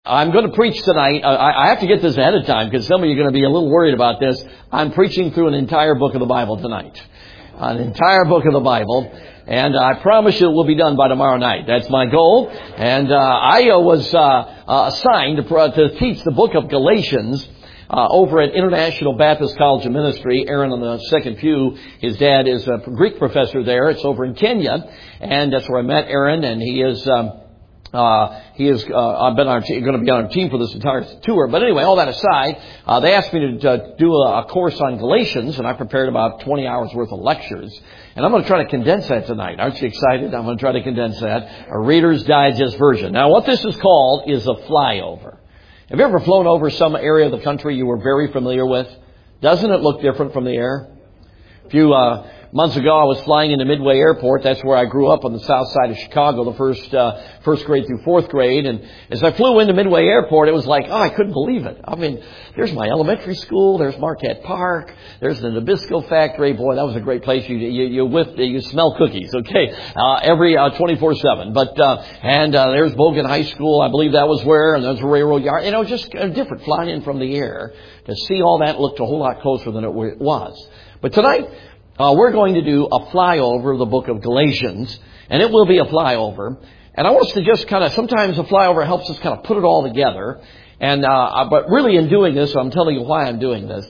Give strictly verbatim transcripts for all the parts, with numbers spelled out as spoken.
I'm going to preach tonight. I have to get this ahead of time because some of you are going to be a little worried about this. I'm preaching through an entire book of the Bible tonight. An entire book of the Bible. And I promise you it will be done by tomorrow night. That's my goal. And uh, I uh, was uh, uh, assigned to, uh, to teach the book of Galatians uh, over at International Baptist College of Ministry. Aaron on the second pew, his dad is a Greek professor there. It's over in Kenya. And that's where I met Aaron. And he is... Um, Uh, he is, uh, I've been on, going to be on our team for this entire tour. But anyway, all that aside, uh, they asked me to uh, do a, a course on Galatians, and I prepared about twenty hours worth of lectures. And I'm going to try to condense that tonight. Aren't you excited? I'm going to try to condense that. A Reader's Digest version. Now, what this is called is a flyover. Have you ever flown over some area of the country you were very familiar with? Doesn't it look different from the air? A few, uh, Months ago, I was flying into Midway Airport. That's where I grew up on the south side of Chicago, the first uh, first grade through fourth grade. And as I flew into Midway Airport, it was like, oh, I couldn't believe it. I mean, there's my elementary school. There's Marquette Park. There's the Nabisco factory. Boy, that was a great place. You you you, whiff, you smell cookies, okay, uh, every uh, twenty-four seven. But uh, and uh, there's Bogan High School. I believe that was where. And there's a railroad yard. You know, just uh, different flying in from the air to see all that looked a whole lot closer than it was. But tonight, Uh, we're going to do a flyover of the book of Galatians, and it will be a flyover. And I want us to just kind of, sometimes a flyover helps us kind of put it all together. And uh, but really in doing this, I'm telling you why I'm doing this.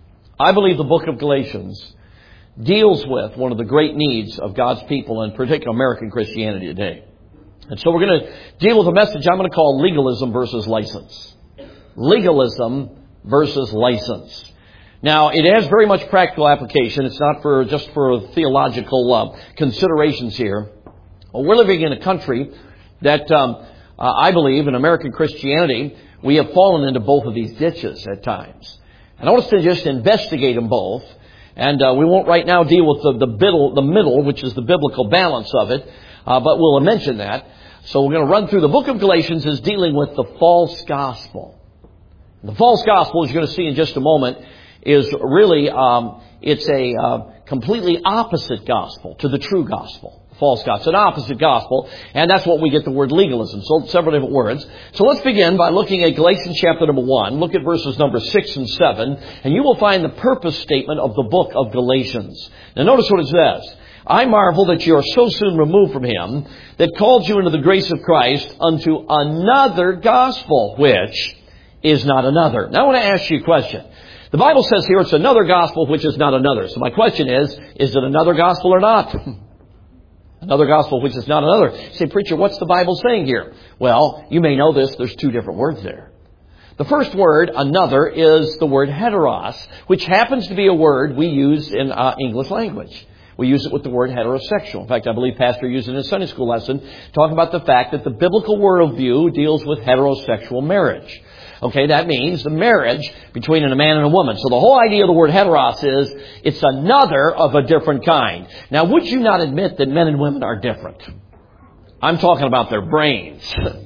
I believe the book of Galatians deals with one of the great needs of God's people, in particular American Christianity today. And so we're going to deal with a message I'm going to call legalism versus license. Legalism versus license. Now, it has very much practical application. It's not for just for theological uh, considerations here. Well, we're living in a country that um, uh, I believe in American Christianity, we have fallen into both of these ditches at times. And I want us to just investigate them both. And uh, we won't right now deal with the, the, middle, the middle, which is the biblical balance of it, uh, but we'll mention that. So we're going to run through the book of Galatians is dealing with the false gospel. The false gospel, as you're going to see in just a moment, is really, um, it's a uh, completely opposite gospel to the true gospel. False gospel. It's an opposite gospel, and that's what we get the word legalism. So several different words. So let's begin by looking at Galatians chapter number one. Look at verses number six and seven, and you will find the purpose statement of the book of Galatians. Now notice what it says. I marvel that you are so soon removed from him that called you into the grace of Christ unto another gospel, which is not another. Now I want to ask you a question. The Bible says here it's another gospel which is not another. So my question is, is it another gospel or not? Another gospel which is not another. You say, preacher, what's the Bible saying here? Well, you may know this. There's two different words there. The first word, another, is the word heteros, which happens to be a word we use in uh, English language. We use it with the word heterosexual. In fact, I believe Pastor used it in a Sunday school lesson, talking about the fact that the biblical worldview deals with heterosexual marriage. Okay, that means the marriage between a man and a woman. So the whole idea of the word heteros is it's another of a different kind. Now, would you not admit that men and women are different? I'm talking about their brains.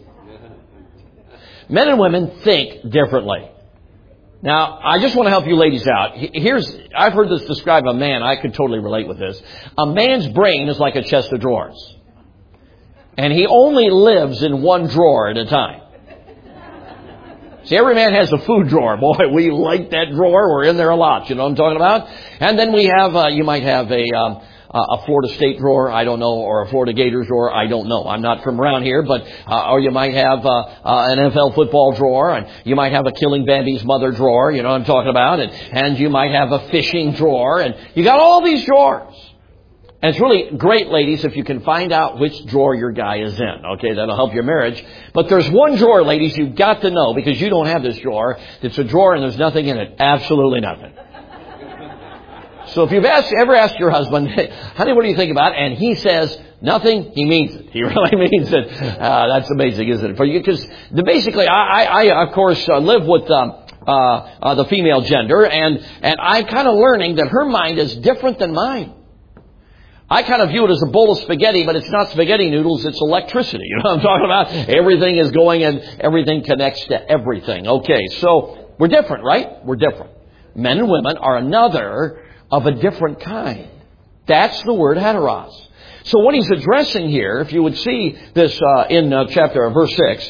Men and women think differently. Now, I just want to help you ladies out. Here's, I've heard this described of a man. I could totally relate with this. A man's brain is like a chest of drawers. And he only lives in one drawer at a time. See, every man has a food drawer. Boy, we like that drawer. We're in there a lot. You know what I'm talking about? And then we have, uh, you might have a, um, a Florida State drawer, I don't know, or a Florida Gators drawer, I don't know. I'm not from around here, but, uh, or you might have, uh, uh, an N F L football drawer, and you might have a Killing Bambi's mother drawer, you know what I'm talking about, and, and you might have a fishing drawer, and you got all these drawers. And it's really great, ladies, if you can find out which drawer your guy is in. Okay, that'll help your marriage. But there's one drawer, ladies, you've got to know, because you don't have this drawer. It's a drawer and there's nothing in it. Absolutely nothing. So if you've asked, ever asked your husband, hey, honey, what do you think about it? And he says nothing, he means it. He really means it. Uh, that's amazing, isn't it? For you, because basically, I, I, I, of course, uh, live with um, uh, uh, the female gender, and, and I'm kind of learning that her mind is different than mine. I kind of view it as a bowl of spaghetti, but it's not spaghetti noodles, it's electricity. You know what I'm talking about? Everything is going and everything connects to everything. Okay, so we're different, right? We're different. Men and women are another of a different kind. That's the word heteros. So what he's addressing here, if you would see this uh, in uh, chapter, verse six,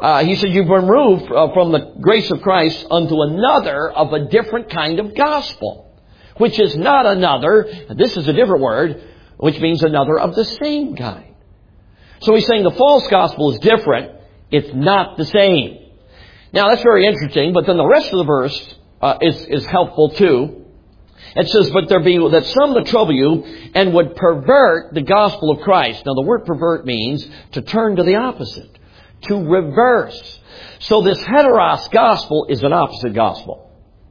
Uh, he said, you've been moved uh, from the grace of Christ unto another of a different kind of gospel, which is not another, this is a different word, which means another of the same kind. So he's saying the false gospel is different. It's not the same. Now that's very interesting, but then the rest of the verse uh, is, is helpful too. It says, but there be that some that trouble you and would pervert the gospel of Christ. Now the word pervert means to turn to the opposite, to reverse. So this heteros gospel is an opposite gospel.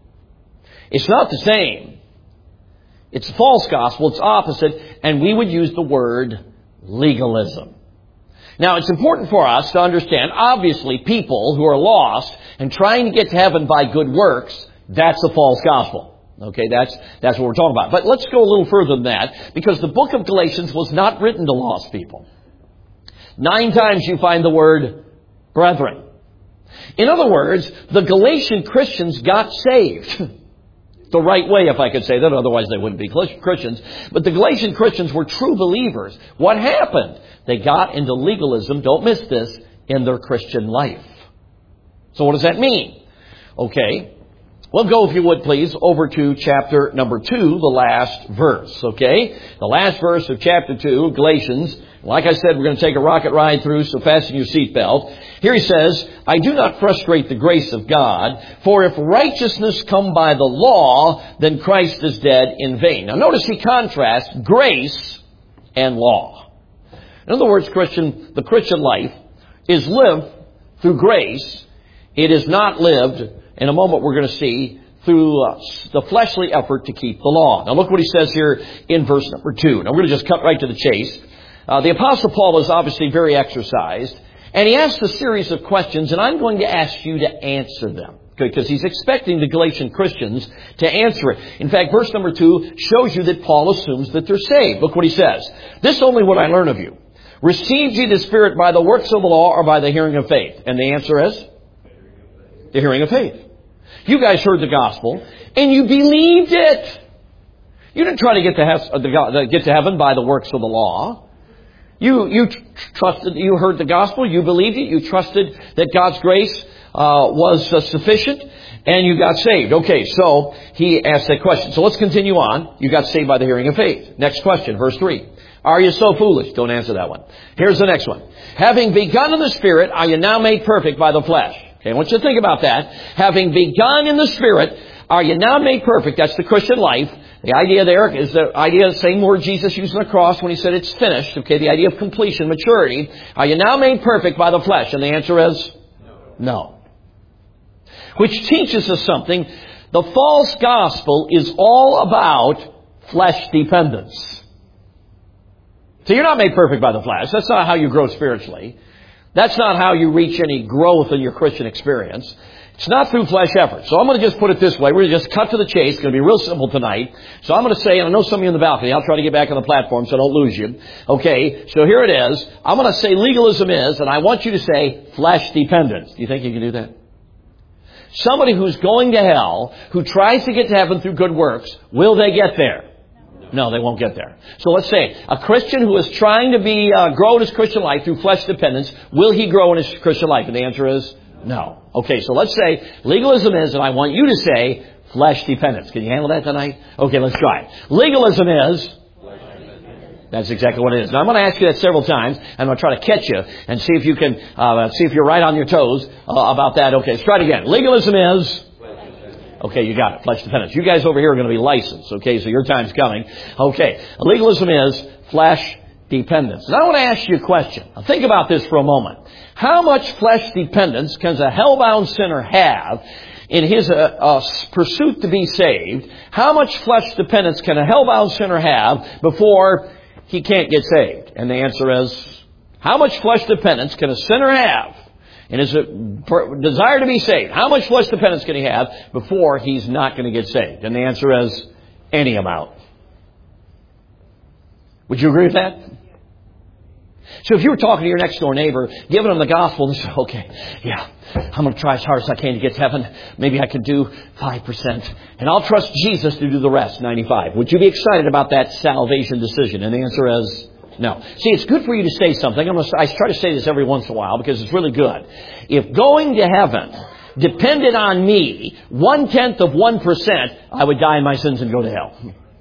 It's not the same. It's a false gospel. It's opposite. And we would use the word legalism. Now, it's important for us to understand, obviously, people who are lost and trying to get to heaven by good works, that's a false gospel. Okay, that's that's what we're talking about. But let's go a little further than that, because the book of Galatians was not written to lost people. Nine times you find the word brethren. In other words, the Galatian Christians got saved. The right way, if I could say that, otherwise they wouldn't be Christians. But the Galatian Christians were true believers. What happened? They got into legalism, don't miss this, in their Christian life. So what does that mean? Okay, well, go, if you would, please, over to chapter number two, the last verse, okay? The last verse of chapter two, Galatians. Like I said, we're going to take a rocket ride through, so fasten your seatbelt. Here he says, I do not frustrate the grace of God, for if righteousness come by the law, then Christ is dead in vain. Now notice he contrasts grace and law. In other words, Christian, the Christian life is lived through grace. It is not lived, in a moment we're going to see, through uh, the fleshly effort to keep the law. Now look what he says here in verse number two. Now we're going to just cut right to the chase. Uh, the Apostle Paul is obviously very exercised, and he asks a series of questions, and I'm going to ask you to answer them, because he's expecting the Galatian Christians to answer it. In fact, verse number two shows you that Paul assumes that they're saved. Look what he says. This only would I learn of you. Received ye the Spirit by the works of the law or by the hearing of faith? And the answer is? The hearing of faith. You guys heard the gospel, and you believed it. You didn't try to get to, he- get to heaven by the works of the law. You, you trusted, you heard the gospel, you believed it, you trusted that God's grace uh, was uh, sufficient, and you got saved. Okay, so he asked that question. So let's continue on. You got saved by the hearing of faith. Next question, verse three. Are you so foolish? Don't answer that one. Here's the next one. Having begun in the Spirit, are you now made perfect by the flesh? Okay, I want you to think about that. Having begun in the Spirit, are you now made perfect? That's the Christian life. The idea there is the idea of the same word Jesus used on the cross when he said it's finished. Okay, the idea of completion, maturity. Are you now made perfect by the flesh? And the answer is no. No. Which teaches us something. The false gospel is all about flesh dependence. So you're not made perfect by the flesh. That's not how you grow spiritually. That's not how you reach any growth in your Christian experience. It's not through flesh effort. So I'm going to just put it this way. We're going to just cut to the chase. It's going to be real simple tonight. So I'm going to say, and I know some of you in the balcony, I'll try to get back on the platform so I don't lose you. Okay, so here it is. I'm going to say legalism is, and I want you to say flesh dependence. Do you think you can do that? Somebody who's going to hell, who tries to get to heaven through good works, will they get there? No, they won't get there. So let's say a Christian who is trying to be uh, grow in his Christian life through flesh dependence, will he grow in his Christian life? And the answer is no. Okay, so let's say legalism is, and I want you to say flesh dependence. Can you handle that tonight? Okay, let's try it. Legalism is. That's exactly what it is. Now I'm going to ask you that several times. I'm going to try to catch you and see if you can uh, see if you're right on your toes uh, about that. Okay, let's try it again. Legalism is. Okay, you got it. Flesh dependence. You guys over here are going to be licensed. Okay, so your time's coming. Okay, legalism is flesh dependence. And I want to ask you a question. Now think about this for a moment. How much flesh dependence can a hell-bound sinner have in his uh, uh, pursuit to be saved? How much flesh dependence can a hell-bound sinner have before he can't get saved? And the answer is, how much flesh dependence can a sinner have in his desire to be saved? How much flesh dependence can he have before he's not going to get saved? And the answer is, any amount. Would you agree with that? So if you were talking to your next door neighbor, giving them the gospel, and you say, okay, yeah, I'm going to try as hard as I can to get to heaven. Maybe I could do five percent. And I'll trust Jesus to do the rest, ninety-five. Would you be excited about that salvation decision? And the answer is No. See, it's good for you to say something. I'm gonna, I try to say this every once in a while because it's really good. If going to heaven depended on me, one-tenth of one percent, I would die in my sins and go to hell.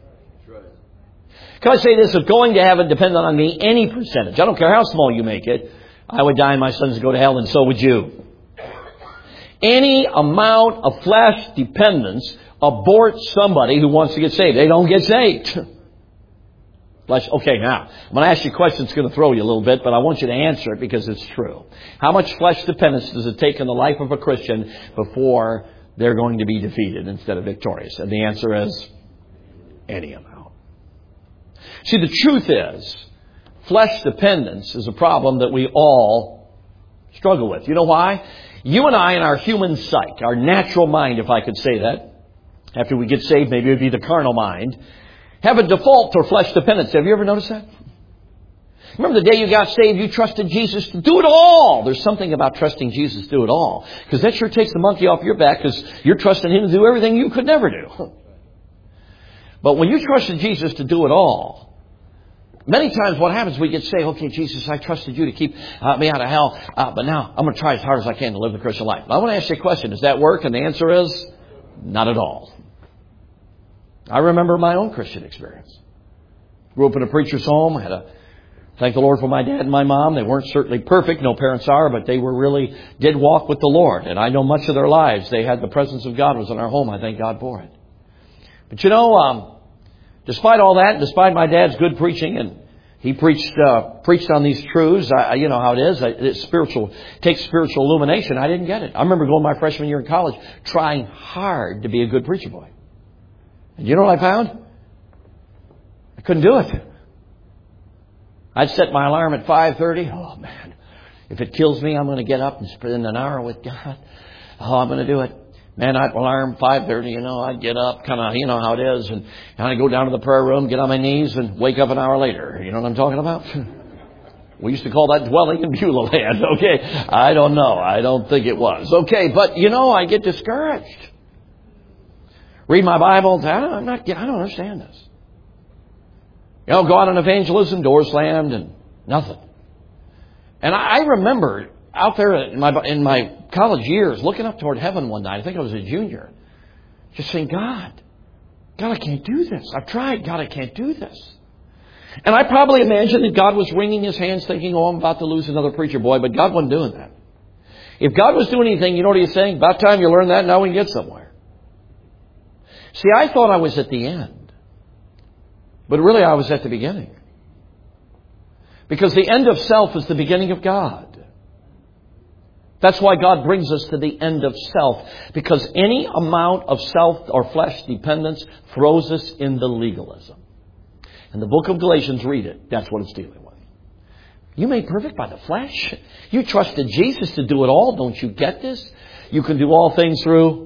Can I say this? If going to heaven depended on me, any percentage, I don't care how small you make it, I would die in my sins and go to hell, and so would you. Any amount of flesh dependence aborts somebody who wants to get saved. They don't get saved. Okay, now, I'm going to ask you a question that's going to throw you a little bit, but I want you to answer it because it's true. How much flesh dependence does it take in the life of a Christian before they're going to be defeated instead of victorious? And the answer is any amount. See, the truth is, flesh dependence is a problem that we all struggle with. You know why? You and I in our human psyche, our natural mind, if I could say that, after we get saved, maybe it would be the carnal mind, have a default to flesh dependence. Have you ever noticed that? Remember the day you got saved, you trusted Jesus to do it all. There's something about trusting Jesus to do it all. Because that sure takes the monkey off your back because you're trusting Him to do everything you could never do. But when you trusted Jesus to do it all, many times what happens, we get saved, okay, Jesus, I trusted you to keep uh, me out of hell, uh, but now I'm going to try as hard as I can to live the Christian life. I want to ask you a question. Does that work? And the answer is not at all. I remember my own Christian experience. Grew up in a preacher's home. Had a thank the Lord for my dad and my mom. They weren't certainly perfect. No parents are, but they were really did walk with the Lord. And I know much of their lives. They had the presence of God was in our home. I thank God for it. But you know, um, despite all that, despite my dad's good preaching, and he preached uh, preached on these truths. I, you know how it is. It's spiritual. It takes spiritual illumination. I didn't get it. I remember going my freshman year in college, trying hard to be a good preacher boy. And you know what I found? I couldn't do it. I'd set my alarm at five thirty. Oh, man. If it kills me, I'm going to get up and spend an hour with God. Oh, I'm going to do it. Man, I'd alarm five thirty, you know, I'd get up, kind of, you know how it is. And I'd go down to the prayer room, get on my knees, and wake up an hour later. You know what I'm talking about? We used to call that dwelling in Beulah land. Okay. I don't know. I don't think it was. Okay. But, you know, I get discouraged. Read my Bible. I don't, I'm not, I don't understand this. You know, go out on evangelism, doors slammed, and nothing. And I, I remember out there in my in my college years, looking up toward heaven one night. I think I was a junior, just saying, God, God, I can't do this. I've tried. God, I can't do this. And I probably imagined that God was wringing His hands, thinking, "Oh, I'm about to lose another preacher boy." But God wasn't doing that. If God was doing anything, you know what He's saying? About time you learn that. Now we can get somewhere. See, I thought I was at the end. But really I was at the beginning. Because the end of self is the beginning of God. That's why God brings us to the end of self. Because any amount of self or flesh dependence throws us into legalism. In the book of Galatians, read it. That's what it's dealing with. You made perfect by the flesh. You trusted Jesus to do it all. Don't you get this? You can do all things through...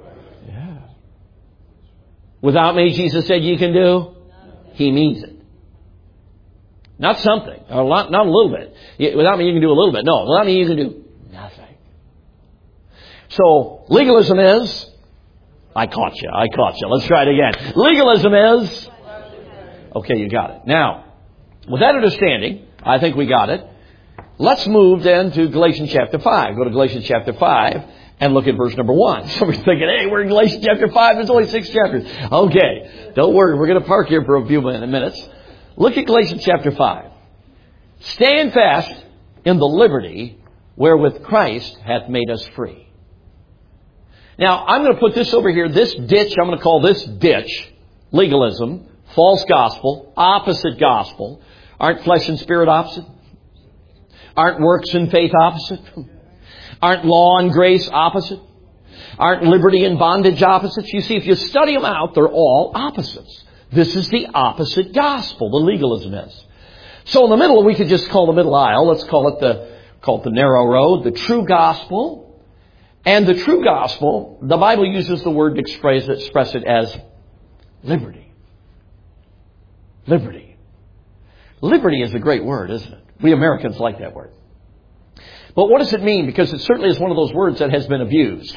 Without me, Jesus said, you can do. He means it. Not something. Or a lot, not a little bit. Without me, you can do a little bit. No, without me, you can do nothing. So, legalism is... I caught you. I caught you. Let's try it again. Legalism is... Okay, you got it. Now, with that understanding, I think we got it. Let's move then to Galatians chapter five. Go to Galatians chapter five. And look at verse number one. So we're thinking, hey, we're in Galatians chapter five. There's only six chapters. Okay. Don't worry. We're going to park here for a few minutes. Look at Galatians chapter five. Stand fast in the liberty wherewith Christ hath made us free. Now, I'm going to put this over here. This ditch, I'm going to call this ditch legalism, false gospel, opposite gospel. Aren't flesh and spirit opposite? Aren't works and faith opposite? Aren't law and grace opposite? Aren't liberty and bondage opposites? You see, if you study them out, they're all opposites. This is the opposite gospel, the legalism is. So in the middle, we could just call the middle aisle. Let's call it the, call it the narrow road, the true gospel. And the true gospel, the Bible uses the word to express it, express it as liberty. Liberty. Liberty is a great word, isn't it? We Americans like that word. But what does it mean? Because it certainly is one of those words that has been abused.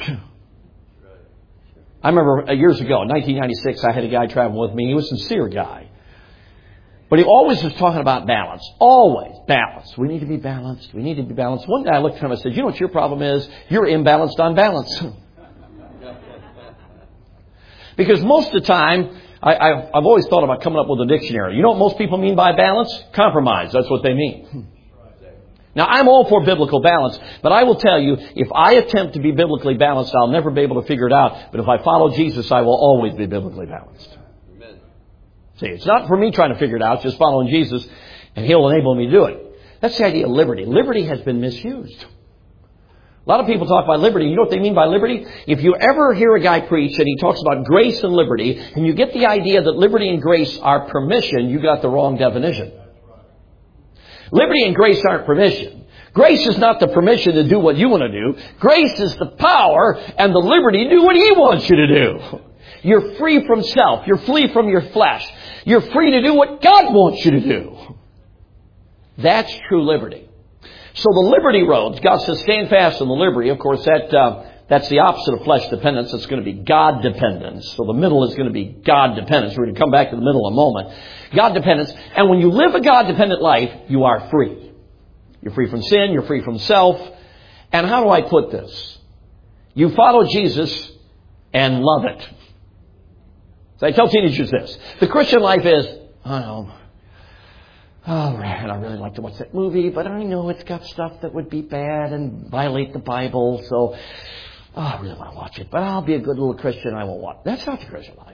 I remember years ago, in nineteen ninety-six, I had a guy travel with me. He was a sincere guy. But he always was talking about balance. Always balance. We need to be balanced. We need to be balanced. One day I looked at him and I said, you know what your problem is? You're imbalanced on balance. Because most of the time, I, I've, I've always thought about coming up with a dictionary. You know what most people mean by balance? Compromise. That's what they mean. Now, I'm all for biblical balance, but I will tell you, if I attempt to be biblically balanced, I'll never be able to figure it out. But if I follow Jesus, I will always be biblically balanced. Amen. See, it's not for me trying to figure it out, just following Jesus, and He'll enable me to do it. That's the idea of liberty. Liberty has been misused. A lot of people talk about liberty. You know what they mean by liberty? If you ever hear a guy preach and he talks about grace and liberty, and you get the idea that liberty and grace are permission, you got the wrong definition. Liberty and grace aren't permission. Grace is not the permission to do what you want to do. Grace is the power and the liberty to do what He wants you to do. You're free from self. You're free from your flesh. You're free to do what God wants you to do. That's true liberty. So the liberty road, God says, stand fast in the liberty. Of course, that uh, that's the opposite of flesh dependence. It's going to be God dependence. So the middle is going to be God dependence. We're going to come back to the middle in a moment. God dependence. And when you live a God dependent life, you are free. You're free from sin. You're free from self. And how do I put this? You follow Jesus and love it. So I tell teenagers this. The Christian life is, I don't know, oh, man, I really like to watch that movie, but I know it's got stuff that would be bad and violate the Bible, so oh, I really want to watch it. But I'll be a good little Christian, I won't watch. That's not the Christian life.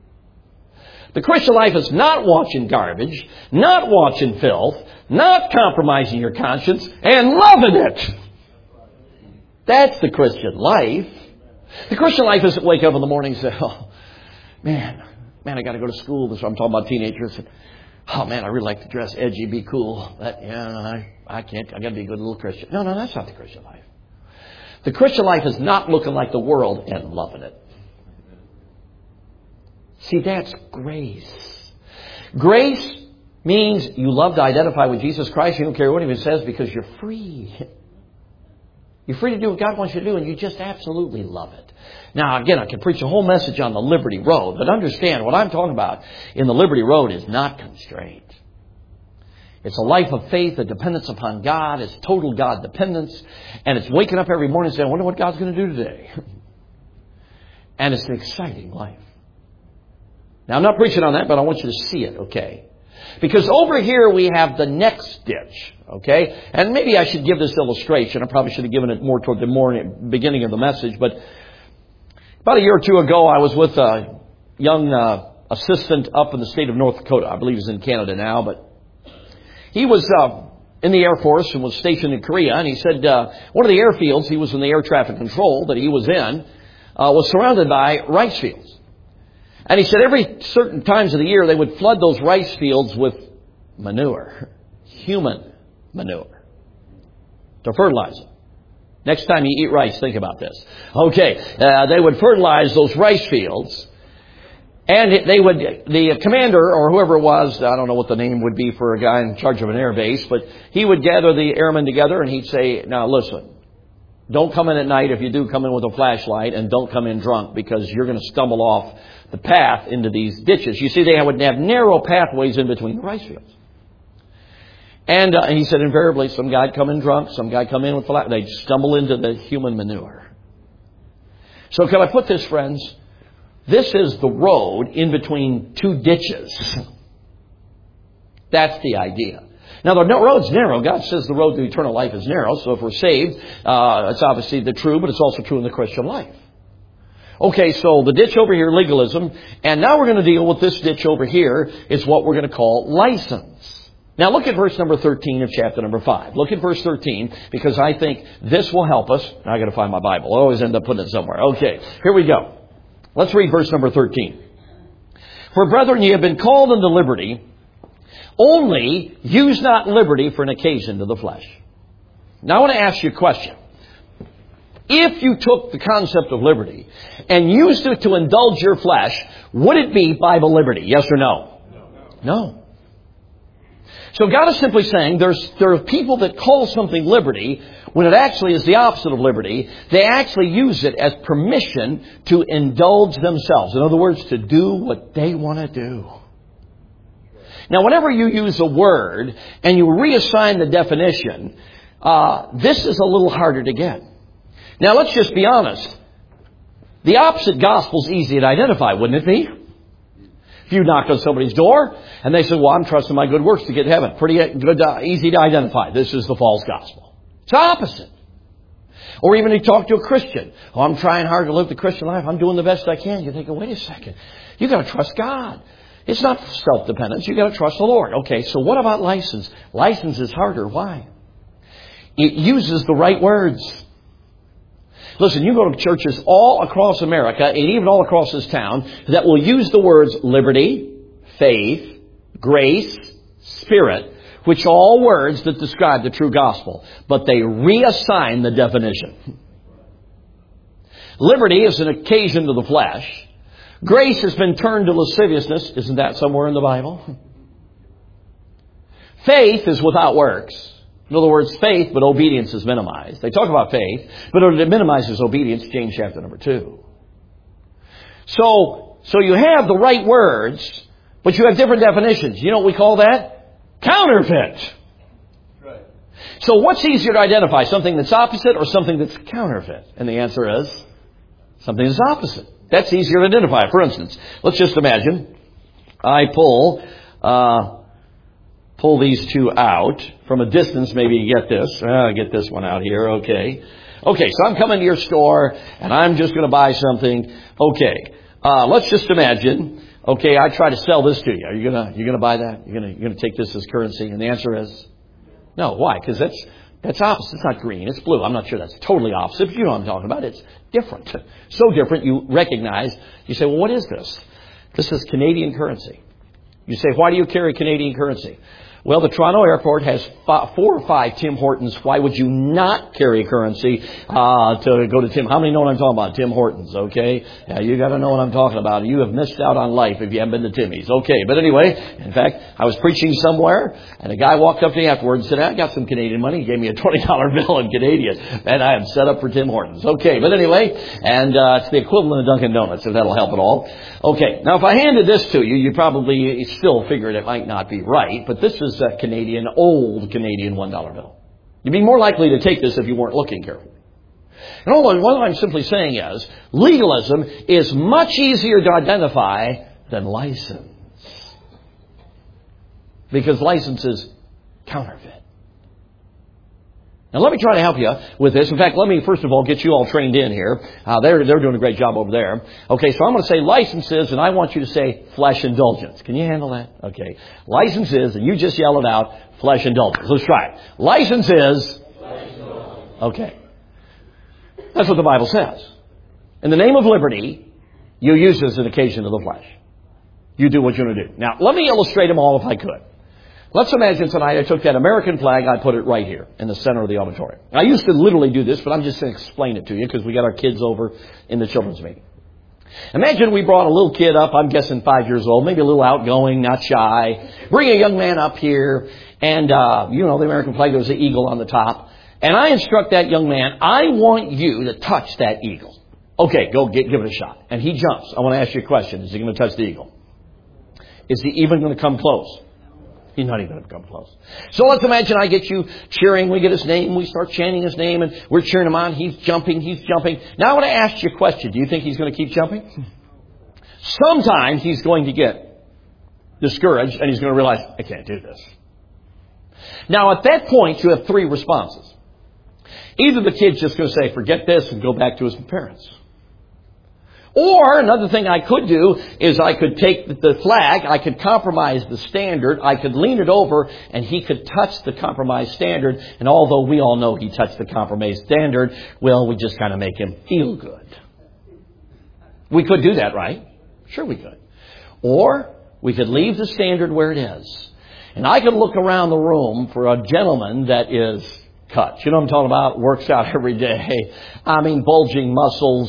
The Christian life is not watching garbage, not watching filth, not compromising your conscience, and loving it. That's the Christian life. The Christian life isn't wake up in the morning and say, oh, man, man, I got to go to school. This I'm talking about teenagers. Oh, man, I really like to dress edgy, be cool. But, yeah, I, I can't. I got to be a good little Christian. No, no, that's not the Christian life. The Christian life is not looking like the world and loving it. See, that's grace. Grace means you love to identify with Jesus Christ. You don't care what He says because you're free. You're free to do what God wants you to do, and you just absolutely love it. Now, again, I can preach a whole message on the Liberty Road, but understand what I'm talking about in the Liberty Road is not constraint. It's a life of faith, a dependence upon God. It's total God dependence. And it's waking up every morning and saying, I wonder what God's going to do today. And it's an exciting life. Now, I'm not preaching on that, but I want you to see it, okay? Because over here we have the next ditch, okay? And maybe I should give this illustration. I probably should have given it more toward the morning, beginning of the message. But about a year or two ago, I was with a young uh, assistant up in the state of North Dakota. I believe he's in Canada now, but he was uh, in the Air Force and was stationed in Korea. And he said uh, one of the airfields, he was in the air traffic control that he was in, uh, was surrounded by rice fields. And he said every certain times of the year, they would flood those rice fields with manure, human manure, to fertilize them. Next time you eat rice, think about this. Okay, uh, they would fertilize those rice fields, and they would, the commander or whoever it was, I don't know what the name would be for a guy in charge of an air base, but he would gather the airmen together and he'd say, now listen, don't come in at night. If you do, come in with a flashlight, and don't come in drunk because you're going to stumble off the path into these ditches. You see, they would have narrow pathways in between the rice fields. And, uh, and he said invariably some guy come in drunk, some guy come in with flat. They'd stumble into the human manure. So can I put this, friends? This is the road in between two ditches. That's the idea. Now, the road's narrow. God says the road to eternal life is narrow. So if we're saved, uh, it's obviously the true, but it's also true in the Christian life. Okay, so the ditch over here, legalism. And now we're going to deal with this ditch over here. It's what we're going to call license. Now look at verse number thirteen of chapter number five. Look at verse thirteen, because I think this will help us. Now I got to find my Bible. I always end up putting it somewhere. Okay, here we go. Let's read verse number thirteen. For brethren, ye have been called unto liberty. Only use not liberty for an occasion to the flesh. Now I want to ask you a question. If you took the concept of liberty and used it to indulge your flesh, would it be Bible liberty? Yes or no? No. No. So God is simply saying there's there are people that call something liberty when it actually is the opposite of liberty. They actually use it as permission to indulge themselves. In other words, to do what they want to do. Now, whenever you use a word and you reassign the definition, uh, this is a little harder to get. Now, let's just be honest. The opposite gospel is easy to identify, wouldn't it be? If you knocked on somebody's door and they said, well, I'm trusting my good works to get to heaven. Pretty good, uh, easy to identify. This is the false gospel. It's opposite. Or even you talk to a Christian. Oh, I'm trying hard to live the Christian life. I'm doing the best I can. You think, oh, wait a second. You got to trust God. It's not self-dependence. You got to trust the Lord. Okay, so what about license? License is harder. Why? It uses the right words. Listen, you go to churches all across America and even all across this town that will use the words liberty, faith, grace, spirit, which are all words that describe the true gospel. But they reassign the definition. Liberty is an occasion to the flesh. Grace has been turned to lasciviousness. Isn't that somewhere in the Bible? Faith is without works. In other words, faith, but obedience is minimized. They talk about faith, but it minimizes obedience, James chapter number two. So, so you have the right words, but you have different definitions. You know what we call that? Counterfeit. Right. So what's easier to identify? Something that's opposite or something that's counterfeit? And the answer is something that's opposite. That's easier to identify. For instance, let's just imagine I pull... Uh, Pull these two out from a distance. Maybe you get this. Uh, get this one out here. Okay. Okay, so I'm coming to your store and I'm just going to buy something. Okay. Uh, let's just imagine. Okay, I try to sell this to you. Are you going to, you're going to buy that? You're going to, you're going to take this as currency? And the answer is no. Why? Because that's, that's opposite. It's not green. It's blue. I'm not sure that's totally opposite, but you know what I'm talking about. It's different. So different you recognize. You say, well, what is this? This is Canadian currency. You say, why do you carry Canadian currency? Well, the Toronto airport has five, four or five Tim Hortons. Why would you not carry currency uh, to go to Tim? How many know what I'm talking about? Tim Hortons, okay? Yeah, you got to know what I'm talking about. You have missed out on life if you haven't been to Timmy's. Okay, but anyway, in fact, I was preaching somewhere, and a guy walked up to me afterwards and said, I got some Canadian money. He gave me a twenty dollar bill in Canadian, and I am set up for Tim Hortons. Okay, but anyway, and uh, it's the equivalent of Dunkin' Donuts, if that'll help at all. Okay, now if I handed this to you, you probably still figured it might not be right, but this is a Canadian, old Canadian one dollar bill. You'd be more likely to take this if you weren't looking carefully. And all what I'm simply saying is, legalism is much easier to identify than license. Because license is counterfeit. Now let me try to help you with this. In fact, let me first of all get you all trained in here. Uh, they're, they're doing a great job over there. Okay, so I'm going to say licenses, and I want you to say flesh indulgence. Can you handle that? Okay. Licenses, and you just yell it out, flesh indulgence. Let's try it. Licenses. Okay. That's what the Bible says. In the name of liberty, you use this as an occasion of the flesh. You do what you're going to do. Now, let me illustrate them all if I could. Let's imagine tonight I took that American flag, I put it right here in the center of the auditorium. I used to literally do this, but I'm just going to explain it to you because we got our kids over in the children's meeting. Imagine we brought a little kid up, I'm guessing five years old, maybe a little outgoing, not shy. Bring a young man up here, and, uh, you know, the American flag, there's an eagle on the top. And I instruct that young man, I want you to touch that eagle. Okay, go get, give it a shot. And he jumps. I want to ask you a question. Is he going to touch the eagle? Is he even going to come close? He's not even going to come close. So let's imagine I get you cheering. We get his name. We start chanting his name, and we're cheering him on. He's jumping. He's jumping. Now I want to ask you a question. Do you think he's going to keep jumping? Sometimes he's going to get discouraged, and he's going to realize, I can't do this. Now at that point, you have three responses. Either the kid's just going to say, forget this, and go back to his parents. Or another thing I could do is I could take the flag, I could compromise the standard, I could lean it over, and he could touch the compromised standard. And although we all know he touched the compromised standard, well, we just kind of make him feel good. We could do that, right? Sure we could. Or we could leave the standard where it is. And I could look around the room for a gentleman that is cut. You know what I'm talking about? Works out every day. I mean, bulging muscles.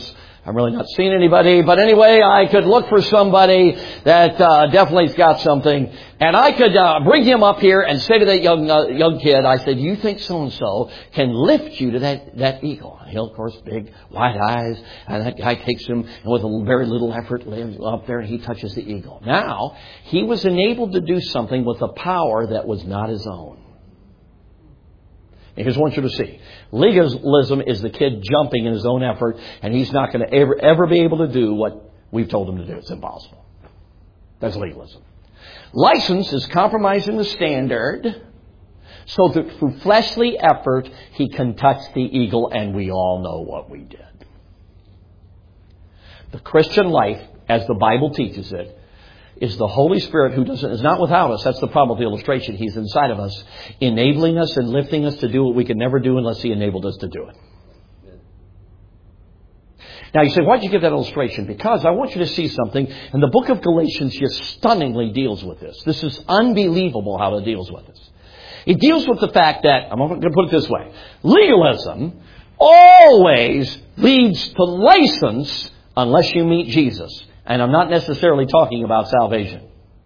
I'm really not seeing anybody. But anyway, I could look for somebody that uh, definitely's got something. And I could uh, bring him up here and say to that young uh, young kid, I said, you think so-and-so can lift you to that, that eagle? And he'll, of course, big, wide eyes. And that guy takes him and with a very little effort lives up there and he touches the eagle. Now, he was enabled to do something with a power that was not his own. And here's what I want you to see. Legalism is the kid jumping in his own effort, and he's not going to ever, ever be able to do what we've told him to do. It's impossible. That's legalism. License is compromising the standard so that through fleshly effort, he can touch the eagle, and we all know what we did. The Christian life, as the Bible teaches it, is the Holy Spirit who doesn't, is not without us. That's the problem with the illustration. He's inside of us, enabling us and lifting us to do what we could never do unless He enabled us to do it. Now you say, why did you give that illustration? Because I want you to see something. And the book of Galatians just stunningly deals with this. This is unbelievable how it deals with this. It deals with the fact that, I'm going to put it this way, legalism always leads to license unless you meet Jesus. And I'm not necessarily talking about salvation.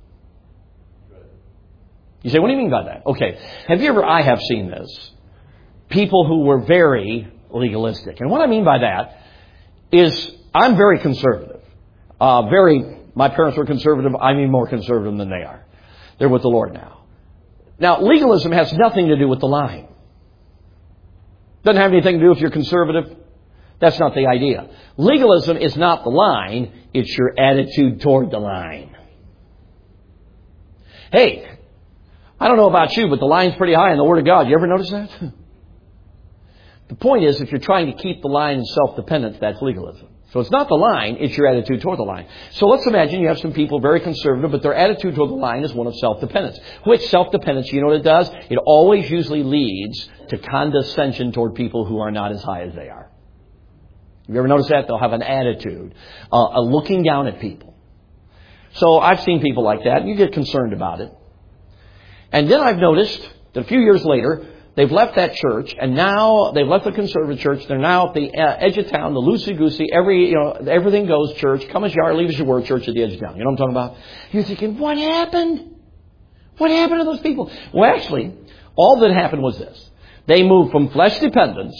You say, what do you mean by that? Okay. Have you ever, I have seen this, people who were very legalistic. And what I mean by that is I'm very conservative. Uh, very, my parents were conservative. I'm even more conservative than they are. They're with the Lord now. Now, legalism has nothing to do with the line. Doesn't have anything to do if you're conservative. That's not the idea. Legalism is not the line. It's your attitude toward the line. Hey, I don't know about you, but the line's pretty high in the Word of God. You ever notice that? The point is, if you're trying to keep the line in self-dependence, that's legalism. So it's not the line, it's your attitude toward the line. So let's imagine you have some people very conservative, but their attitude toward the line is one of self-dependence. Which self-dependence, you know what it does? It always usually leads to condescension toward people who are not as high as they are. Have you ever noticed that? They'll have an attitude, uh, a looking down at people. So I've seen people like that, and you get concerned about it. And then I've noticed that a few years later, they've left that church, and now they've left the conservative church. They're now at the uh, edge of town, the loosey-goosey, every, you know, everything goes church. Come as you are, leave as you were, church at the edge of town. You know what I'm talking about? You're thinking, what happened? What happened to those people? Well, actually, all that happened was this. They moved from flesh dependence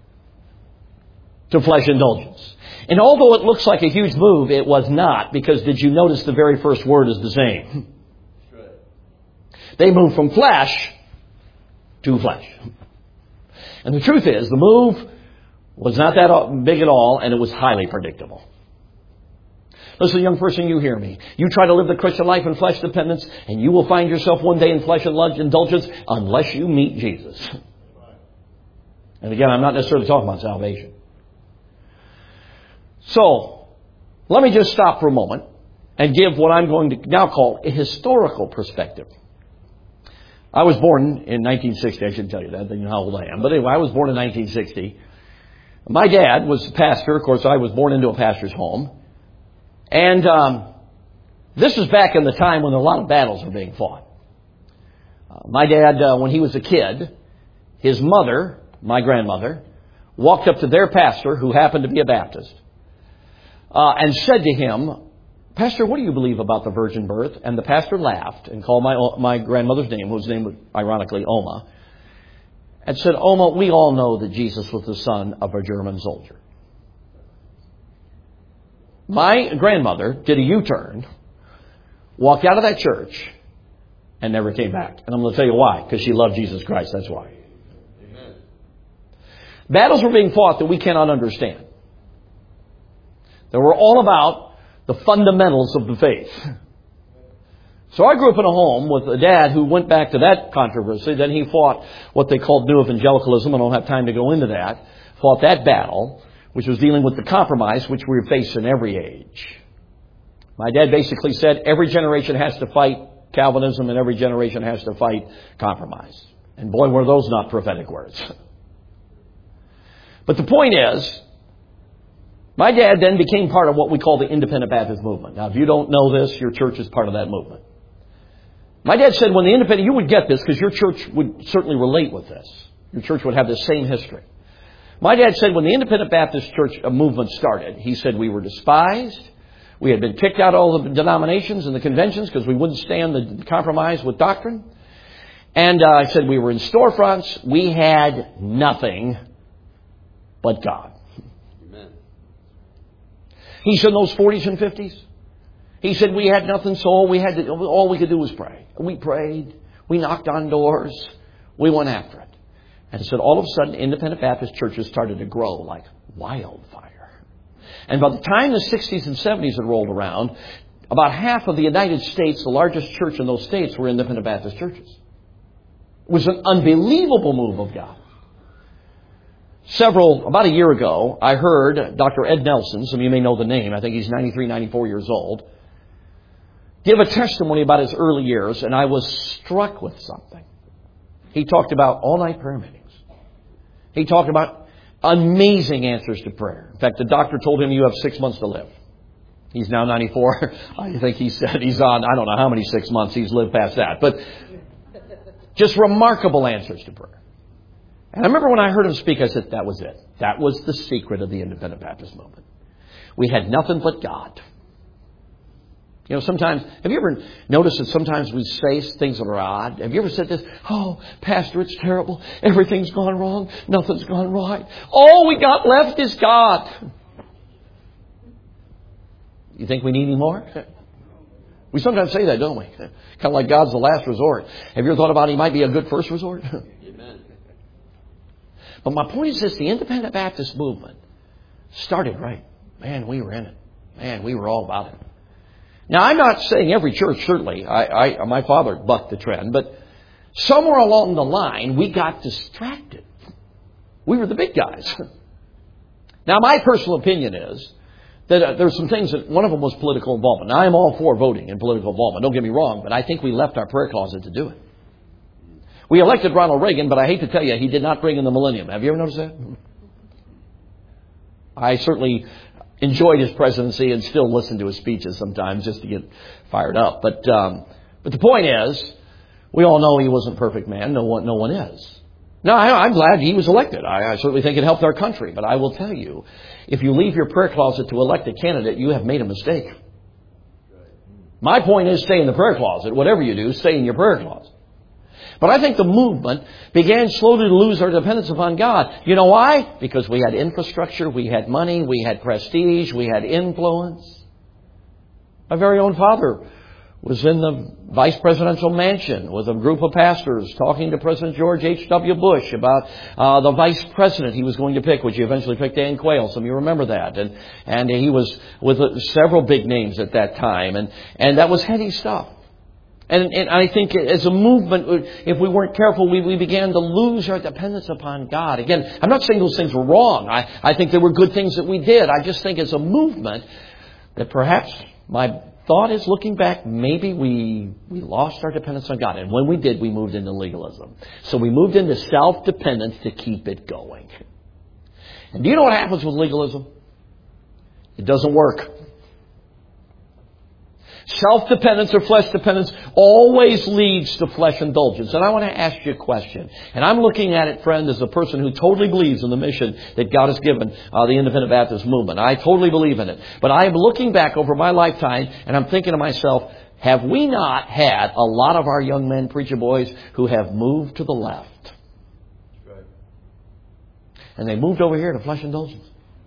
to flesh indulgence. And although it looks like a huge move, it was not, because did you notice the very first word is the same? They moved from flesh to flesh. And the truth is, the move was not that big at all, and it was highly predictable. Listen, young person, you hear me. You try to live the Christian life in flesh dependence, and you will find yourself one day in flesh indulgence unless you meet Jesus. And again, I'm not necessarily talking about salvation. So, let me just stop for a moment and give what I'm going to now call a historical perspective. I was born in nineteen sixty. I should tell you that. You know how old I am. But anyway, I was born in nineteen sixty. My dad was a pastor. Of course, I was born into a pastor's home. And um, this was back in the time when a lot of battles were being fought. Uh, my dad, uh, when he was a kid, his mother, my grandmother, walked up to their pastor, who happened to be a Baptist, uh, and said to him, Pastor, what do you believe about the virgin birth? And the pastor laughed and called my my grandmother's name, whose name was ironically Oma, and said, Oma, we all know that Jesus was the son of a German soldier. My grandmother did a U-turn, walked out of that church, and never came back. And I'm going to tell you why, because she loved Jesus Christ. That's why. Amen. Battles were being fought that we cannot understand. They were all about the fundamentals of the faith. So I grew up in a home with a dad who went back to that controversy. Then he fought what they called New Evangelicalism. I don't have time to go into that. Fought that battle, which was dealing with the compromise, which we face in every age. My dad basically said every generation has to fight Calvinism and every generation has to fight compromise. And boy, were those not prophetic words. But the point is, my dad then became part of what we call the Independent Baptist movement. Now, if you don't know this, your church is part of that movement. My dad said when the Independent, you would get this because your church would certainly relate with this. Your church would have the same history. My dad said when the Independent Baptist Church movement started, he said we were despised. We had been kicked out of all the denominations and the conventions because we wouldn't stand the compromise with doctrine. And uh, I said we were in storefronts. We had nothing but God. Amen. He said in those forties and fifties, he said we had nothing, so all we had to, all we could do was pray. We prayed. We knocked on doors. We went after it. And said all of a sudden, Independent Baptist churches started to grow like wildfire. And by the time the sixties and seventies had rolled around, about half of the United States, the largest church in those states, were Independent Baptist churches. It was an unbelievable move of God. Several, about a year ago, I heard Doctor Ed Nelson, some of you may know the name, I think he's ninety-three, ninety-four years old, give a testimony about his early years, and I was struck with something. He talked about all-night prayer meetings. He talked about amazing answers to prayer. In fact, the doctor told him you have six months to live. He's now ninety-four. I think he said he's on, I don't know how many six months he's lived past that. But just remarkable answers to prayer. And I remember when I heard him speak, I said, that was it. That was the secret of the Independent Baptist movement. We had nothing but God. You know, sometimes, have you ever noticed that sometimes we say things that are odd? Have you ever said this? Oh, Pastor, it's terrible. Everything's gone wrong. Nothing's gone right. All we got left is God. You think we need any more? We sometimes say that, don't we? Kind of like God's the last resort. Have you ever thought about He might be a good first resort? Amen. But my point is this, the Independent Baptist movement started right. Man, we were in it. Man, we were all about it. Now, I'm not saying every church, certainly. I, I, my father bucked the trend. But somewhere along the line, we got distracted. We were the big guys. Now, my personal opinion is that uh, there's some things that one of them was political involvement. Now, I am all for voting and political involvement. Don't get me wrong. But I think we left our prayer closet to do it. We elected Ronald Reagan, but I hate to tell you, he did not bring in the millennium. Have you ever noticed that? I certainly enjoyed his presidency and still listen to his speeches sometimes just to get fired up. But um, but the point is, we all know he wasn't a perfect man. No one, no one is. Now, I, I'm glad he was elected. I, I certainly think it helped our country. But I will tell you, if you leave your prayer closet to elect a candidate, you have made a mistake. My point is, stay in the prayer closet. Whatever you do, stay in your prayer closet. But I think the movement began slowly to lose our dependence upon God. You know why? Because we had infrastructure, we had money, we had prestige, we had influence. My very own father was in the vice presidential mansion with a group of pastors talking to President George H W Bush about uh, the vice president he was going to pick, which he eventually picked Dan Quayle. Some of you remember that. And and he was with uh, several big names at that time. And, and that was heady stuff. And, and I think as a movement, if we weren't careful, we, we began to lose our dependence upon God. Again, I'm not saying those things were wrong. I, I think there were good things that we did. I just think as a movement that perhaps my thought is, looking back, maybe we, we lost our dependence on God. And when we did, we moved into legalism. So we moved into self-dependence to keep it going. And do you know what happens with legalism? It doesn't work. Self-dependence or flesh dependence always leads to flesh indulgence. And I want to ask you a question. And I'm looking at it, friend, as a person who totally believes in the mission that God has given uh, the Independent Baptist movement. I totally believe in it. But I am looking back over my lifetime and I'm thinking to myself, have we not had a lot of our young men, preacher boys, who have moved to the left? Right. And they moved over here to flesh indulgence.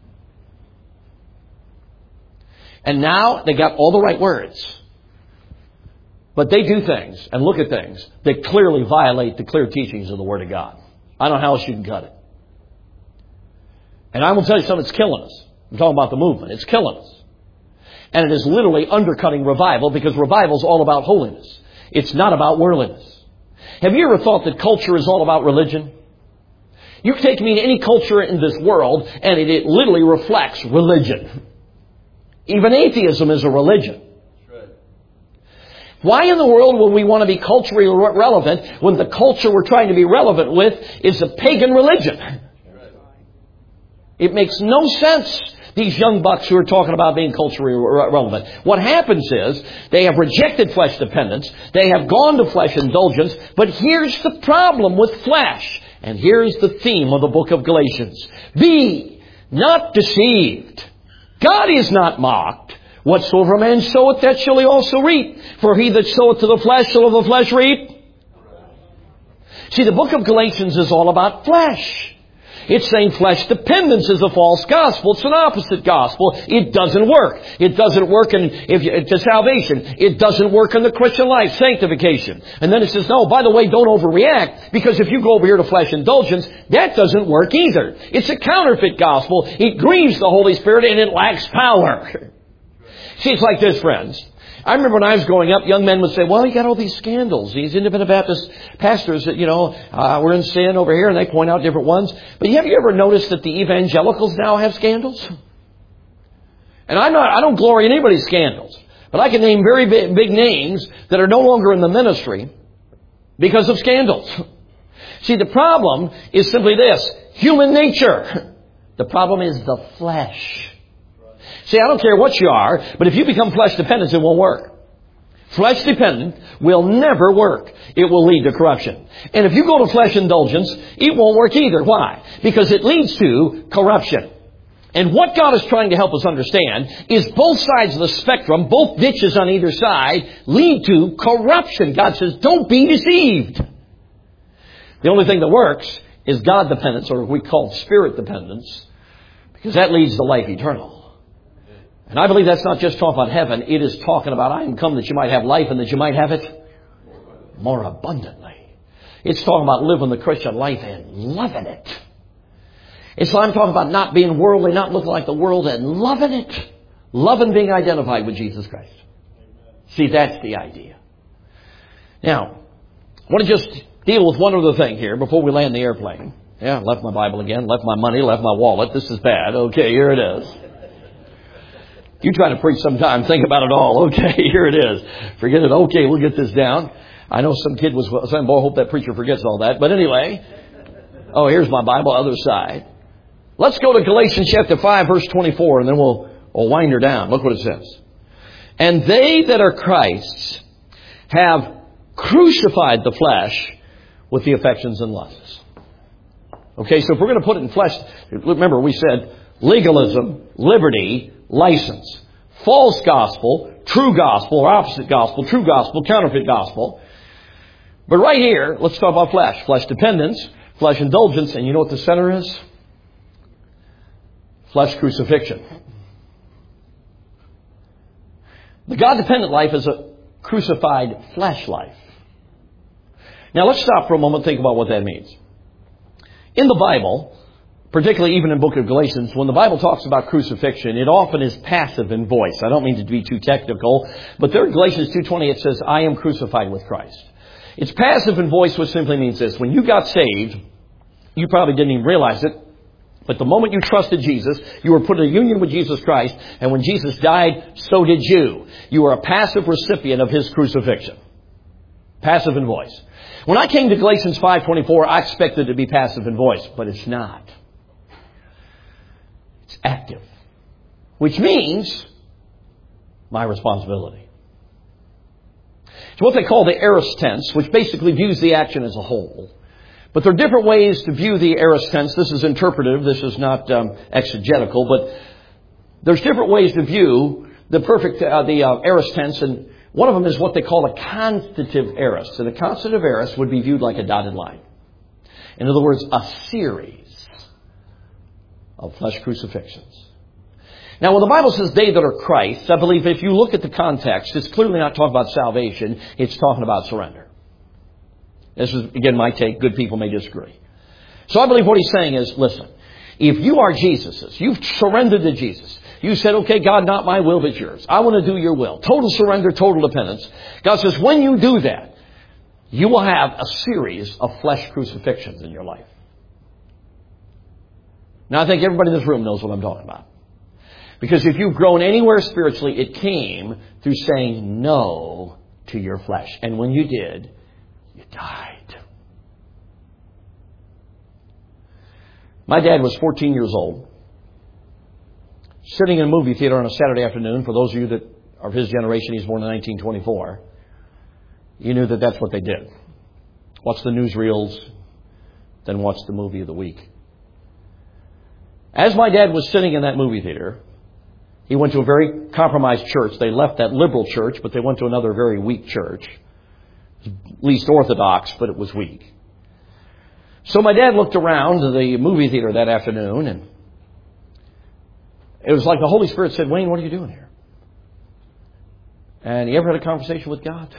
And now they got all the right words. But they do things and look at things that clearly violate the clear teachings of the Word of God. I don't know how else you can cut it. And I will tell you something, it's killing us. I'm talking about the movement. It's killing us. And it is literally undercutting revival, because revival is all about holiness. It's not about worldliness. Have you ever thought that culture is all about religion? You take me to any culture in this world and it, it literally reflects religion. Even atheism is a religion. Right. Why in the world would we want to be culturally relevant when the culture we're trying to be relevant with is a pagan religion? Right. It makes no sense, these young bucks who are talking about being culturally relevant. What happens is they have rejected flesh dependence. They have gone to flesh indulgence. But here's the problem with flesh. And here's the theme of the book of Galatians. Be not deceived. God is not mocked. Whatsoever a man soweth, that shall he also reap. For he that soweth to the flesh shall of the flesh reap. See, the book of Galatians is all about flesh. It's saying flesh dependence is a false gospel. It's an opposite gospel. It doesn't work. It doesn't work in if you, to salvation. It doesn't work in the Christian life, sanctification. And then it says, no, by the way, don't overreact, because if you go over here to flesh indulgence, that doesn't work either. It's a counterfeit gospel. It grieves the Holy Spirit and it lacks power. See, it's like this, friends. I remember when I was growing up, young men would say, well, you got all these scandals. These independent Baptist pastors that, you know, uh, we're in sin over here, and they point out different ones. But have you ever noticed that the evangelicals now have scandals? And I'm not, I don't glory in anybody's scandals. But I can name very big, big names that are no longer in the ministry because of scandals. See, the problem is simply this. Human nature. The problem is the flesh. See, I don't care what you are, but if you become flesh dependent, it won't work. Flesh dependent will never work. It will lead to corruption. And if you go to flesh indulgence, it won't work either. Why? Because it leads to corruption. And what God is trying to help us understand is both sides of the spectrum, both ditches on either side, lead to corruption. God says, don't be deceived. The only thing that works is God dependence, or what we call spirit dependence, because that leads to life eternal. And I believe that's not just talking about heaven. It is talking about, I am come that you might have life and that you might have it more abundantly. It's talking about living the Christian life and loving it. It's like I'm talking about not being worldly, not looking like the world, and loving it. Loving being identified with Jesus Christ. See, that's the idea. Now, I want to just deal with one other thing here before we land the airplane. Yeah, left my Bible again, left my money, left my wallet. This is bad. Okay, here it is. You try to preach sometime, think about it all. Okay, here it is. Forget it. Okay, we'll get this down. I know some kid was saying, boy, I hope that preacher forgets all that. But anyway, oh, here's my Bible, other side. Let's go to Galatians chapter five, verse twenty-four, and then we'll, we'll wind her down. Look what it says. And they that are Christ's have crucified the flesh with the affections and lusts. Okay, so if we're going to put it in flesh, remember we said legalism, liberty, license, false gospel, true gospel, or opposite gospel, true gospel, counterfeit gospel. But right here, let's talk about flesh. Flesh dependence, flesh indulgence, and you know what the center is? Flesh crucifixion. The God-dependent life is a crucified flesh life. Now let's stop for a moment and think about what that means. In the Bible, particularly even in the book of Galatians, when the Bible talks about crucifixion, it often is passive in voice. I don't mean to be too technical, but there in Galatians two twenty it says, I am crucified with Christ. It's passive in voice, which simply means this. When you got saved, you probably didn't even realize it, but the moment you trusted Jesus, you were put in a union with Jesus Christ, and when Jesus died, so did you. You were a passive recipient of His crucifixion. Passive in voice. When I came to Galatians five twenty-four, I expected it to be passive in voice, but it's not. It's active. Which means my responsibility. It's what they call the aorist tense, which basically views the action as a whole. But there are different ways to view the aorist tense. This is interpretive. This is not um, exegetical. But there's different ways to view the perfect, uh, the uh, aorist tense. And one of them is what they call a constitutive aorist. And a constitutive aorist would be viewed like a dotted line. In other words, a series of flesh crucifixions. Now, when the Bible says they that are Christ, I believe if you look at the context, it's clearly not talking about salvation. It's talking about surrender. This is, again, my take. Good people may disagree. So I believe what he's saying is, listen, if you are Jesus's, you've surrendered to Jesus. You said, okay, God, not my will, but yours. I want to do your will. Total surrender, total dependence. God says, when you do that, you will have a series of flesh crucifixions in your life. Now, I think everybody in this room knows what I'm talking about. Because if you've grown anywhere spiritually, it came through saying no to your flesh. And when you did, you died. My dad was fourteen years old, sitting in a movie theater on a Saturday afternoon. For those of you that are of his generation, he's born in nineteen twenty-four. You knew that that's what they did. Watch the newsreels, than watch the movie of the week. As my dad was sitting in that movie theater, he went to a very compromised church. They left that liberal church, but they went to another very weak church. At least orthodox, but it was weak. So my dad looked around the movie theater that afternoon, and it was like the Holy Spirit said, Wayne, what are you doing here? And you ever had a conversation with God?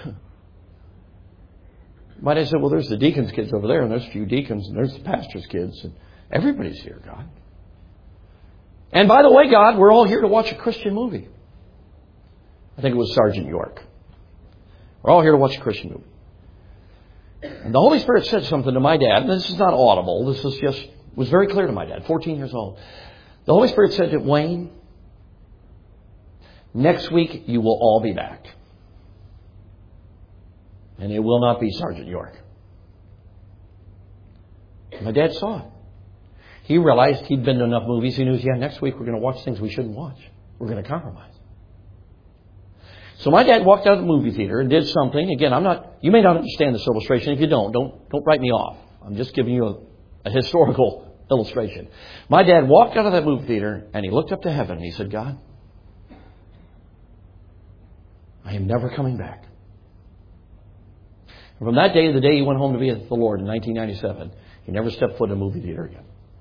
My dad said, well, there's the deacons' kids over there, and there's a few deacons, and there's the pastor's kids, and everybody's here, God. And by the way, God, we're all here to watch a Christian movie. I think it was Sergeant York. We're all here to watch a Christian movie. And the Holy Spirit said something to my dad, and this is not audible, this is just, was very clear to my dad, fourteen years old. The Holy Spirit said to Wayne, next week you will all be back. And it will not be Sergeant York. My dad saw it. He realized he'd been to enough movies. He knew, yeah, next week we're going to watch things we shouldn't watch. We're going to compromise. So my dad walked out of the movie theater and did something. Again, I'm not, you may not understand this illustration. If you don't, don't, don't write me off. I'm just giving you a, a historical illustration. My dad walked out of that movie theater and he looked up to heaven and he said, God, I am never coming back. And from that day to the day he went home to be with the Lord in nineteen ninety-seven, he never stepped foot in a movie theater again.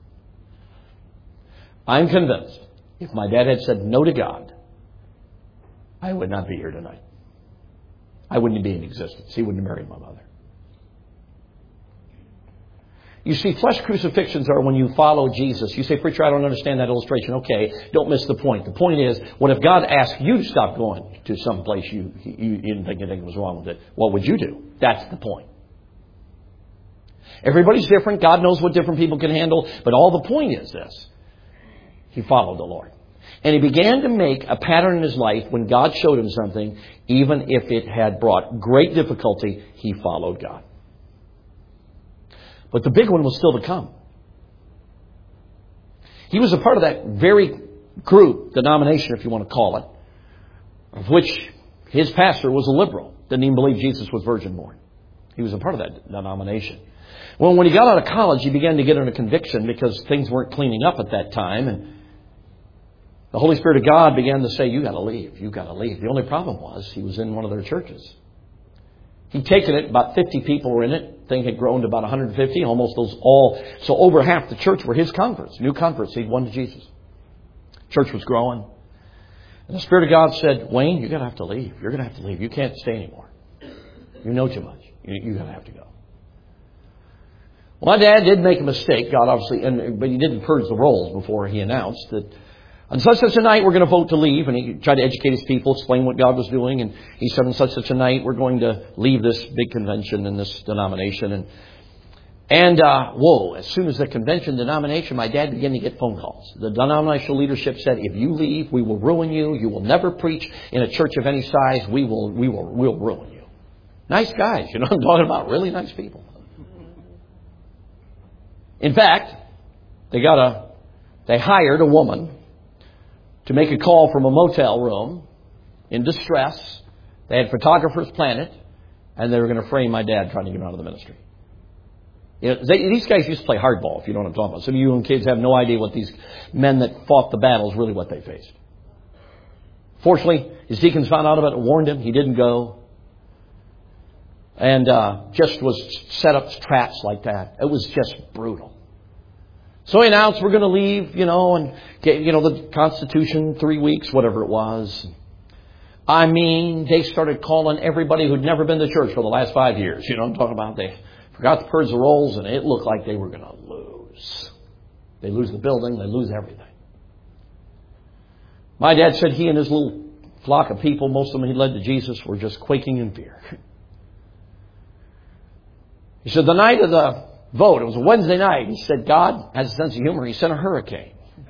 I'm convinced if my dad had said no to God, I would not be here tonight. I wouldn't be in existence. He wouldn't have married my mother. You see, flesh crucifixions are when you follow Jesus. You say, preacher, I don't understand that illustration. Okay, don't miss the point. The point is, what if God asked you to stop going to some place you, you, you didn't think anything was wrong with it? What would you do? That's the point. Everybody's different. God knows what different people can handle. But all the point is this. He followed the Lord. And he began to make a pattern in his life when God showed him something, even if it had brought great difficulty, he followed God. But the big one was still to come. He was a part of that very group, denomination, if you want to call it, of which his pastor was a liberal. Didn't even believe Jesus was virgin born. He was a part of that denomination. Well, when he got out of college, he began to get under conviction because things weren't cleaning up at that time. And the Holy Spirit of God began to say, you got to leave. You got to leave. The only problem was he was in one of their churches. He'd taken it. About fifty people were in it. Thing had grown to about one hundred fifty. Almost those all. So over half the church were his converts, new converts. He'd won to Jesus. Church was growing. And the Spirit of God said, Wayne, you're going to have to leave. You're going to have to leave. You can't stay anymore. You know too much. You, you're going to have to go. Well, my dad did make a mistake. God obviously, and, but he didn't purge the rolls before he announced that on such such a night we're going to vote to leave. And he tried to educate his people, explain what God was doing. And he said on such such a night we're going to leave this big convention and this denomination. And and uh, whoa! As soon as the convention denomination, my dad began to get phone calls. The denominational leadership said, "If you leave, we will ruin you. You will never preach in a church of any size. We will we will we'll ruin you." Nice guys, you know what I'm talking about? Really nice people. In fact, they got a they hired a woman to make a call from a motel room in distress. They had photographers plan it, and they were going to frame my dad trying to get him out of the ministry. You know, they, these guys used to play hardball, if you know what I'm talking about. Some of you and kids have no idea what these men that fought the battles, really what they faced. Fortunately, his deacons found out about it and warned him. He didn't go. And uh, just was set up traps like that. It was just brutal. So he announced, we're going to leave, you know, and get, you know, the Constitution, three weeks, whatever it was. I mean, they started calling everybody who'd never been to church for the last five years. You know what I'm talking about? They forgot to purge the rolls, and it looked like they were going to lose. They lose the building, they lose everything. My dad said he and his little flock of people, most of them he led to Jesus, were just quaking in fear. He said the night of the vote, it was a Wednesday night, he said God has a sense of humor. He sent a hurricane.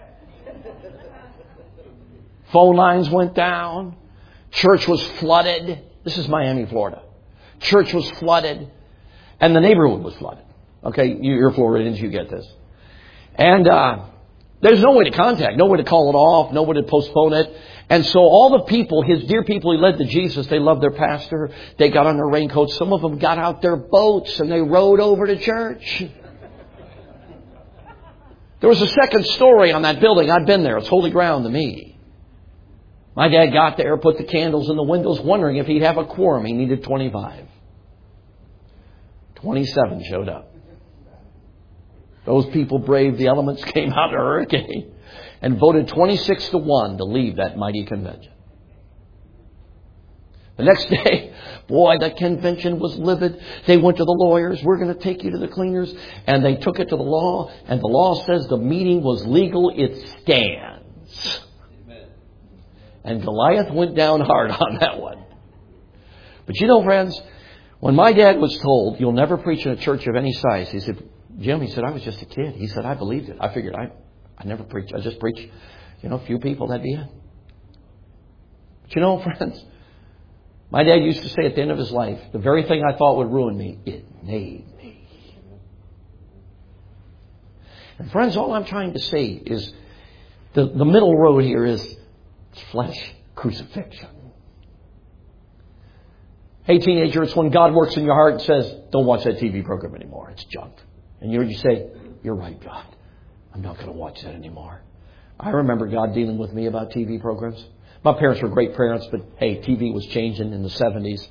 Phone lines went down. Church was flooded. This is Miami, Florida. Church was flooded. And the neighborhood was flooded. Okay, you're Floridians, you get this. And uh, there's no way to contact, no way to call it off, no way to postpone it. And so all the people, his dear people he led to Jesus, they loved their pastor. They got on their raincoats. Some of them got out their boats and they rowed over to church. There was a second story on that building. I'd been there. It's holy ground to me. My dad got there, put the candles in the windows, wondering if he'd have a quorum. He needed twenty-five. twenty-seven showed up. Those people braved the elements, came out in a hurricane, and voted twenty-six to one to leave that mighty convention. The next day, boy, the convention was livid. They went to the lawyers. We're going to take you to the cleaners. And they took it to the law. And the law says the meeting was legal. It stands. Amen. And Goliath went down hard on that one. But you know, friends, when my dad was told, you'll never preach in a church of any size, he said, Jim, he said, I was just a kid. He said, I believed it. I figured I, I never preach. I just preach, you know, a few people, that'd be it. But you know, friends, my dad used to say at the end of his life, the very thing I thought would ruin me, it made me. And friends, all I'm trying to say is the, the middle road here is flesh crucifixion. Hey, teenager, it's when God works in your heart and says, don't watch that T V program anymore. It's junk. And you, you say, you're right, God. I'm not going to watch that anymore. I remember God dealing with me about T V programs. My parents were great parents, but hey, T V was changing in the seventies.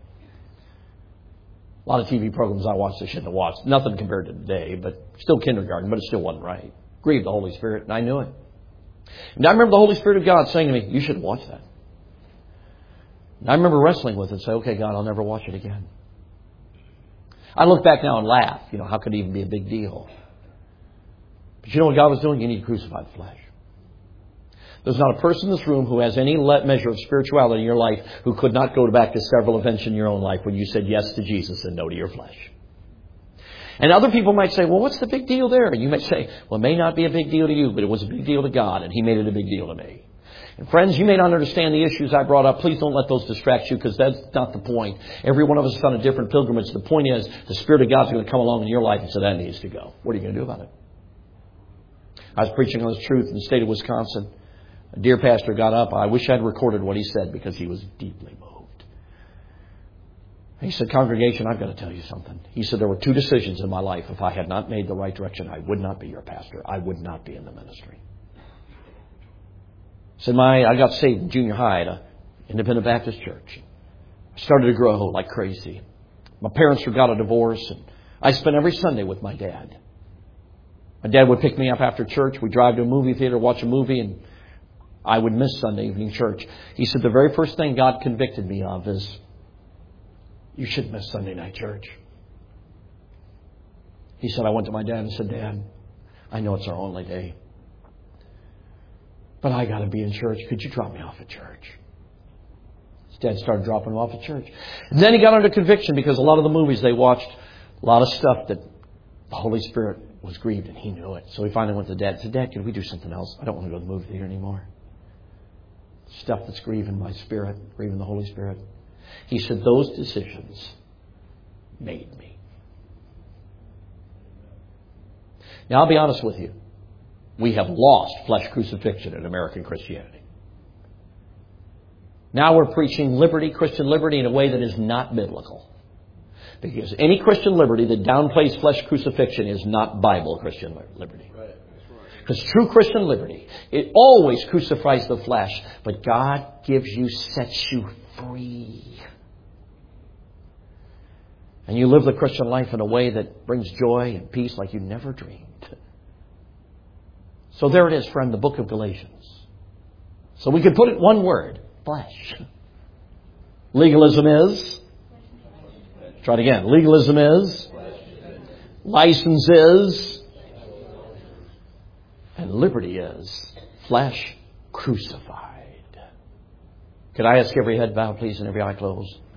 A lot of T V programs I watched I shouldn't have watched. Nothing compared to today, but still kindergarten, but it still wasn't right. Grieved the Holy Spirit, and I knew it. And I remember the Holy Spirit of God saying to me, you should watch that. And I remember wrestling with it and say, okay, God, I'll never watch it again. I look back now and laugh. You know, how could it even be a big deal? But you know what God was doing? You need to crucify the flesh. There's not a person in this room who has any measure of spirituality in your life who could not go back to several events in your own life when you said yes to Jesus and no to your flesh. And other people might say, well, what's the big deal there? And you may say, well, it may not be a big deal to you, but it was a big deal to God, and He made it a big deal to me. And friends, you may not understand the issues I brought up. Please don't let those distract you, because that's not the point. Every one of us is on a different pilgrimage. The point is, the Spirit of God's going to come along in your life and say, that needs to go. What are you going to do about it? I was preaching on this truth in the state of Wisconsin. A dear pastor got up. I wish I'd recorded what he said because he was deeply moved. He said, congregation, I've got to tell you something. He said, there were two decisions in my life. If I had not made the right direction, I would not be your pastor. I would not be in the ministry. He said, my, I got saved in junior high at an independent Baptist church. I started to grow like crazy. My parents got a divorce, and I spent every Sunday with my dad. My dad would pick me up after church. We'd drive to a movie theater, watch a movie, and I would miss Sunday evening church. He said, the very first thing God convicted me of is, you shouldn't miss Sunday night church. He said, I went to my dad and said, Dad, I know it's our only day, but I got to be in church. Could you drop me off at church? His dad started dropping him off at church. And then he got under conviction because a lot of the movies they watched, a lot of stuff that the Holy Spirit was grieved, and he knew it. So he finally went to Dad and said, Dad, can we do something else? I don't want to go to the movie theater anymore. Stuff that's grieving my spirit, grieving the Holy Spirit. He said, those decisions made me. Now, I'll be honest with you. We have lost flesh crucifixion in American Christianity. Now we're preaching liberty, Christian liberty, in a way that is not biblical. Because any Christian liberty that downplays flesh crucifixion is not Bible Christian liberty. Because true Christian liberty, it always crucifies the flesh, but God gives you, sets you free. And you live the Christian life in a way that brings joy and peace like you never dreamed. So there it is, friend, the book of Galatians. So we could put it one word, flesh. Legalism is, try it again, legalism is, license is, and liberty is flesh crucified. Could I ask every head bowed, please, and every eye closed?